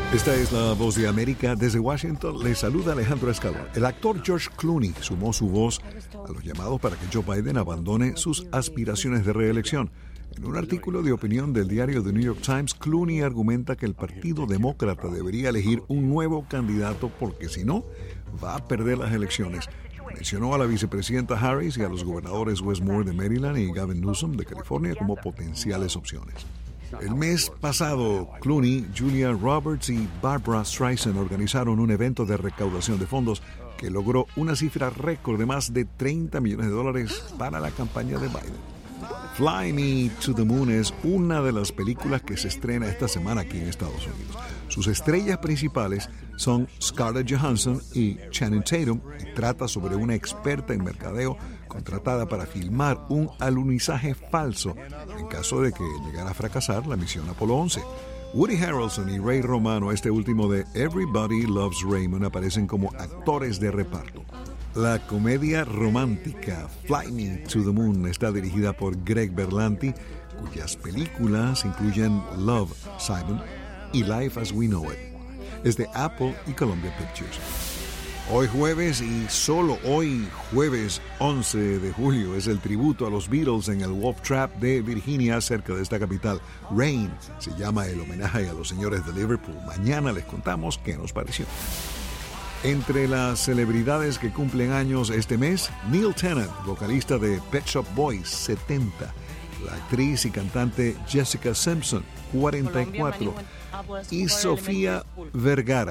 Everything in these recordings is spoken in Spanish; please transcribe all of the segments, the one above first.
Esta es la Voz de América. Desde Washington le saluda Alejandro Escalón. El actor George Clooney sumó su voz a los llamados para que Joe Biden abandone sus aspiraciones de reelección. En un artículo de opinión del diario The New York Times, Clooney argumenta que el Partido Demócrata debería elegir un nuevo candidato porque si no, va a perder las elecciones. Mencionó a la vicepresidenta Harris y a los gobernadores Wes Moore de Maryland y Gavin Newsom de California como potenciales opciones. El mes pasado, Clooney, Julia Roberts y Barbra Streisand organizaron un evento de recaudación de fondos que logró una cifra récord de más de $30 millones para la campaña de Biden. Fly Me to the Moon es una de las películas que se estrena esta semana aquí en Estados Unidos. Sus estrellas principales son Scarlett Johansson y Channing Tatum y trata sobre una experta en mercadeo contratada para filmar un alunizaje falso en caso de que llegara a fracasar la misión Apolo 11. Woody Harrelson y Ray Romano, este último de Everybody Loves Raymond, aparecen como actores de reparto. La comedia romántica Fly Me to the Moon está dirigida por Greg Berlanti, cuyas películas incluyen Love, Simon y Life as We Know It. Es de Apple y Columbia Pictures. Hoy jueves y solo hoy jueves 11 de julio es el tributo a los Beatles en el Wolf Trap de Virginia, cerca de esta capital. Rain se llama el homenaje a los señores de Liverpool. Mañana les contamos qué nos pareció. Entre las celebridades que cumplen años este mes, Neil Tennant, vocalista de Pet Shop Boys, 70. La actriz y cantante Jessica Simpson, 44. Y Sofía Vergara,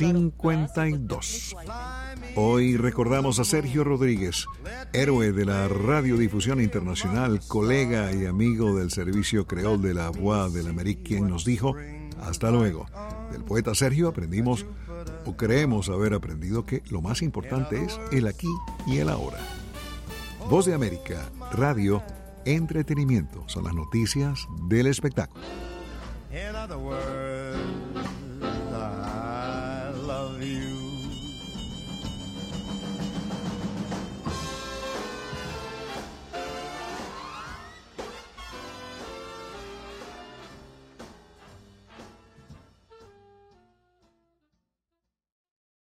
52. Hoy recordamos a Sergio Rodríguez, héroe de la radiodifusión internacional, colega y amigo del servicio creol de la Voix de l'Amérique, quien nos dijo, hasta luego. Del poeta Sergio aprendimos, o creemos haber aprendido, que lo más importante es el aquí y el ahora. Voz de América, radio, entretenimiento, son las noticias del espectáculo. In other words,